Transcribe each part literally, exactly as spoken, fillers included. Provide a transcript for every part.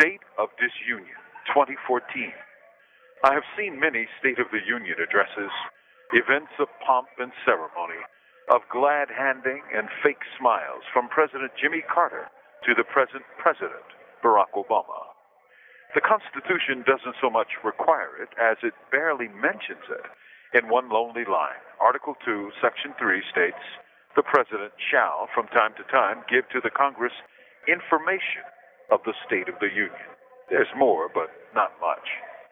State of Disunion twenty fourteen. I have seen many State of the Union addresses, events of pomp and ceremony, of glad handing and fake smiles from President Jimmy Carter to the present President, Barack Obama. The Constitution doesn't so much require it as it barely mentions it. In one lonely line, Article two, Section three states, the President shall, from time to time, give to the Congress information of the State of the Union. There's more, but not much.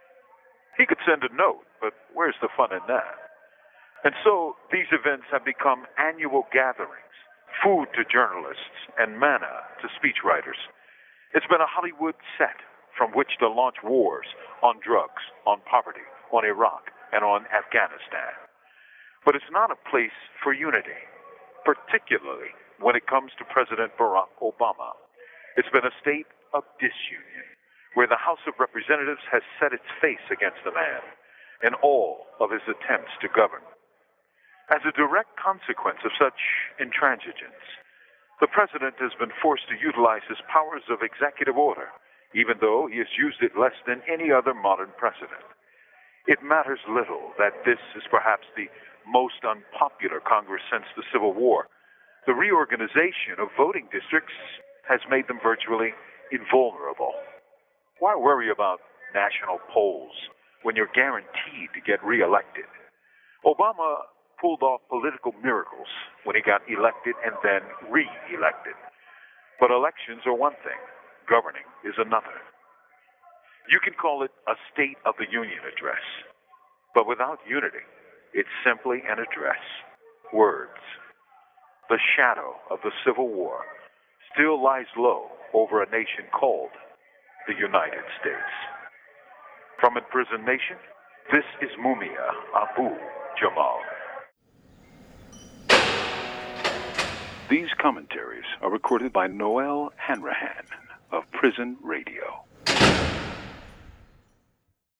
He could send a note, but where's the fun in that? And so these events have become annual gatherings, food to journalists and manna to speechwriters. It's been a Hollywood set from which to launch wars on drugs, on poverty, on Iraq, and on Afghanistan. But it's not a place for unity, particularly when it comes to President Barack Obama. It's been a state of disunion, where the House of Representatives has set its face against the man and all of his attempts to govern. As a direct consequence of such intransigence, the president has been forced to utilize his powers of executive order, even though he has used it less than any other modern president. It matters little that this is perhaps the most unpopular Congress since the Civil War. The reorganization of voting districts has made them virtually invulnerable. Why worry about national polls when you're guaranteed to get reelected? Obama pulled off political miracles when he got elected and then re-elected. But elections are one thing, governing is another. You can call it a State of the Union address, but without unity, it's simply an address, words. The shadow of the Civil War still lies low over a nation called the United States. From Imprisoned Nation, this is Mumia Abu-Jamal. These commentaries are recorded by Noel Hanrahan of Prison Radio.